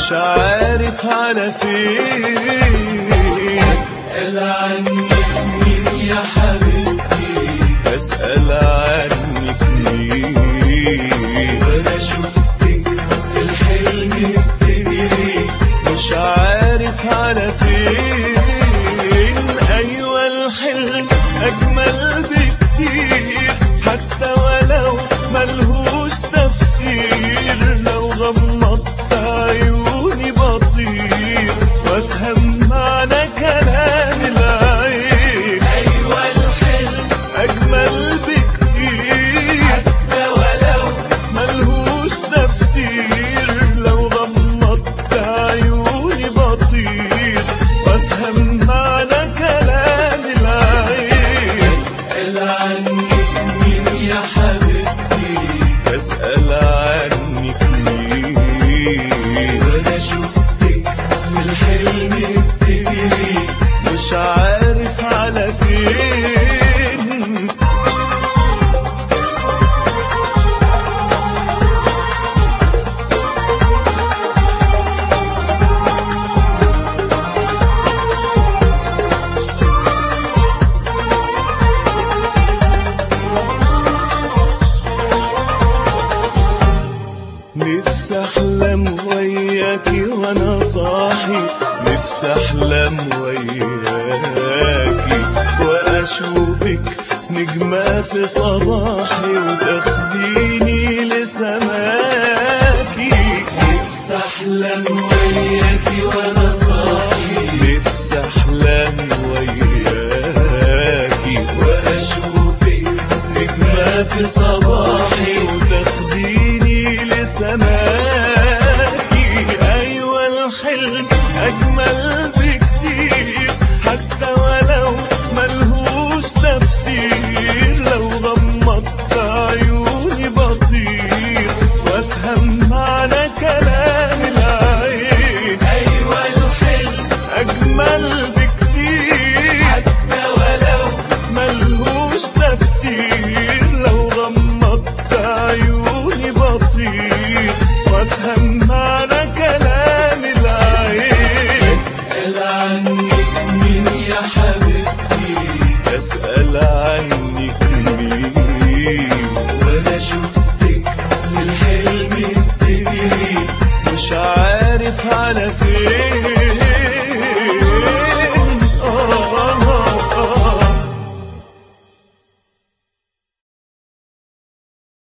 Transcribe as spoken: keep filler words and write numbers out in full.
مش عارف على فين. أسأل عنك مين يا حبيبتي، أسأل عنك مين، وأنا شفتك في الحلم بتجري، مش عارف على فين. أيوة الحلم أجمل بكتير، حتى ولو ملهوش تفسير. لو غمضت عيوني بطير وافهم معنى كلام العين. أيوة الحلم أجمل بكتير، حتى ولو ملهوش تفسير. لو غمضت عيوني بطير وافهم معنى كلام العين. أسأل عنك مين يا حبيبتي، أسأل عنك مين، وأنا شفتك في الحلم بتجري، مش عارف على فين. نفسي أحلم وياكي وأنا صاحي، نفسي أحلم وياكي وأشوفك نجمة في صباحي وتاخديني لسماكي. نفسي أحلم وياكي وأنا صاحي، نفسي أحلم وياكي وأشوفك نجمة في صباحي وتاخديني لسماكي. أيوة الحلم أجمل بكتير، حتى ولو ملهوش تفسير. لو غمضت عيوني بطير وافهم معنى كلام العين. أيوة الحلم أجمل بكتير، حتى ولو ملهوش تفسير. لو غمضت عيوني بطير وافهم معنى كلام العين. أسأل عنك مين يا حبيبتي، أسأل عنك مين، وأنا شفتك في الحلم بتجري، مش عارف على فين.